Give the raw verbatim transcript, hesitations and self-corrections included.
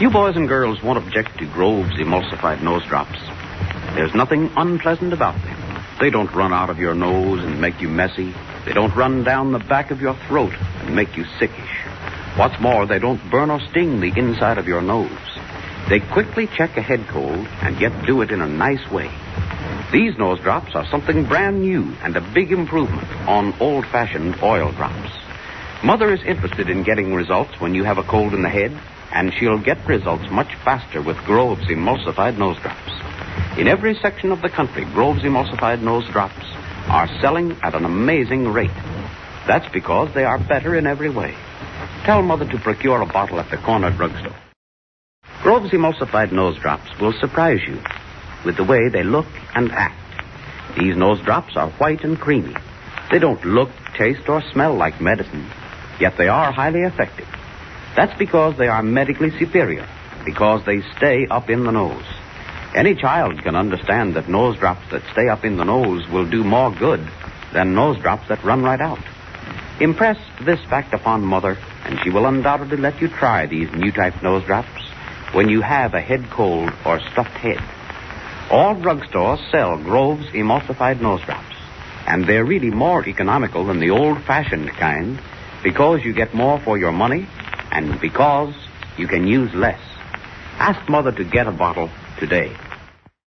You boys and girls won't object to Grove's emulsified nose drops. There's nothing unpleasant about them. They don't run out of your nose and make you messy. They don't run down the back of your throat and make you sickish. What's more, they don't burn or sting the inside of your nose. They quickly check a head cold and yet do it in a nice way. These nose drops are something brand new and a big improvement on old-fashioned oil drops. Mother is interested in getting results when you have a cold in the head, and she'll get results much faster with Grove's emulsified nose drops. In every section of the country, Grove's emulsified nose drops are selling at an amazing rate. That's because they are better in every way. Tell Mother to procure a bottle at the corner drugstore. Grove's emulsified nose drops will surprise you with the way they look and act. These nose drops are white and creamy. They don't look, taste, or smell like medicine, yet they are highly effective. That's because they are medically superior, because they stay up in the nose. Any child can understand that nose drops that stay up in the nose will do more good than nose drops that run right out. Impress this fact upon Mother, and she will undoubtedly let you try these new type nose drops when you have a head cold or stuffed head. All drugstores sell Grove's emulsified nose drops, and they're really more economical than the old-fashioned kind because you get more for your money and because you can use less. Ask Mother to get a bottle today.